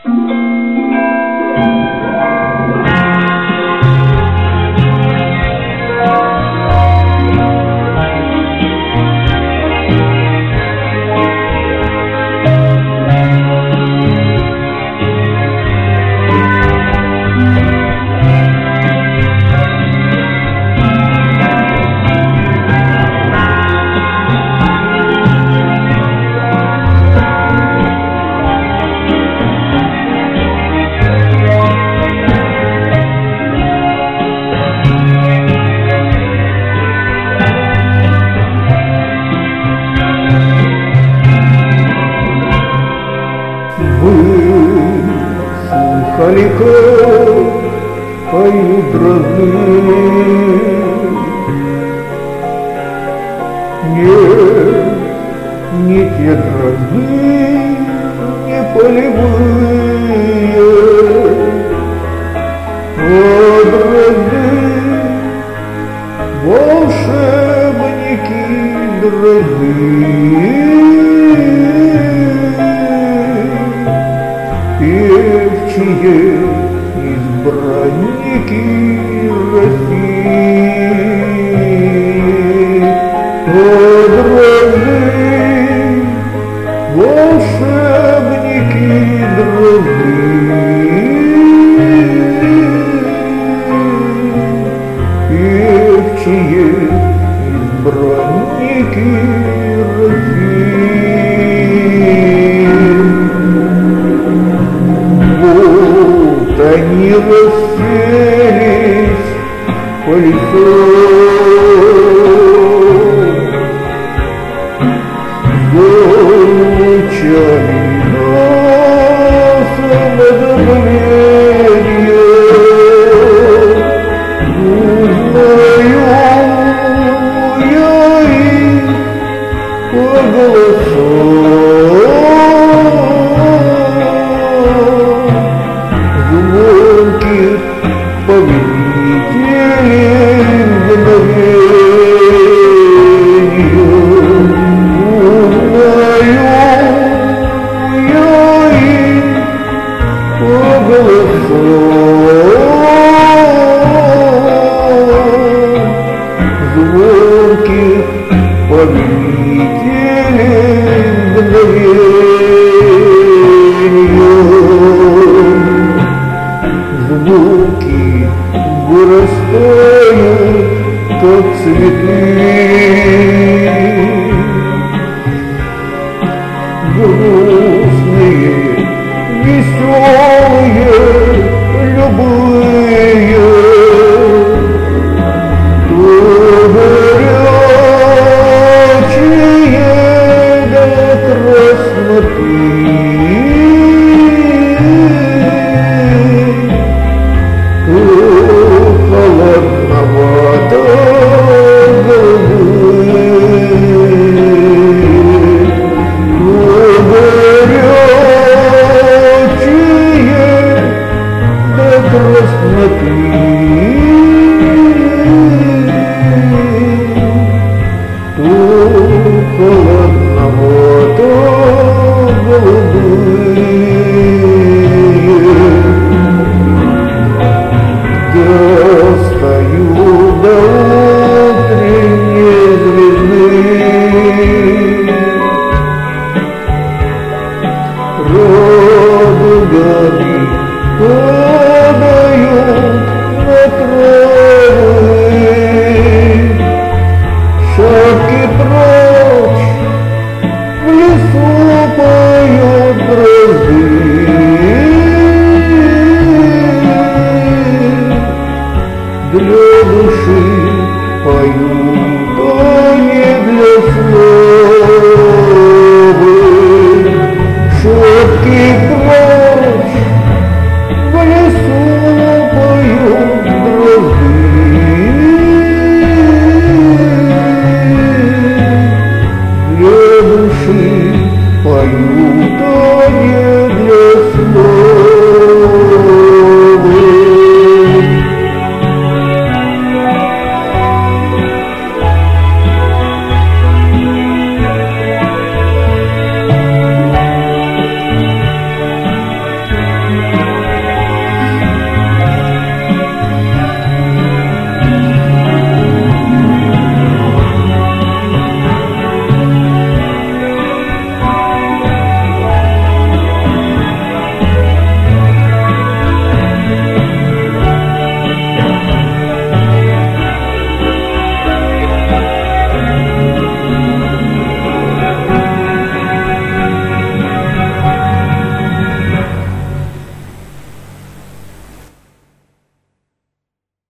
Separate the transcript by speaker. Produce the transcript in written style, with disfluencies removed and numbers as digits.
Speaker 1: Слыхали, как поют грозы? Нет, не те грозы, не полевые, а грозы, волшебники грозы. Певчие избранники России, грозы, волшебники грозы. Певчие избранники России. Они расселись по лесу, звучали носом одобрения. Узнаю я их по голосу. Повелители мгновенью, узнаю я их по голосу. Звонких повелителей мгновенью. Звуки вырастают, как цветы, грустные, веселые, любые, то горячие до красноты. Холодновато горячие до красноты. Холодновато достаю до утренней звезды, радугами падают на травы, шапки прочь, в лесу поют грозы. Для души поют, а не для славы. Шутки прочь, в лесу поют грозы. Для души поют, а не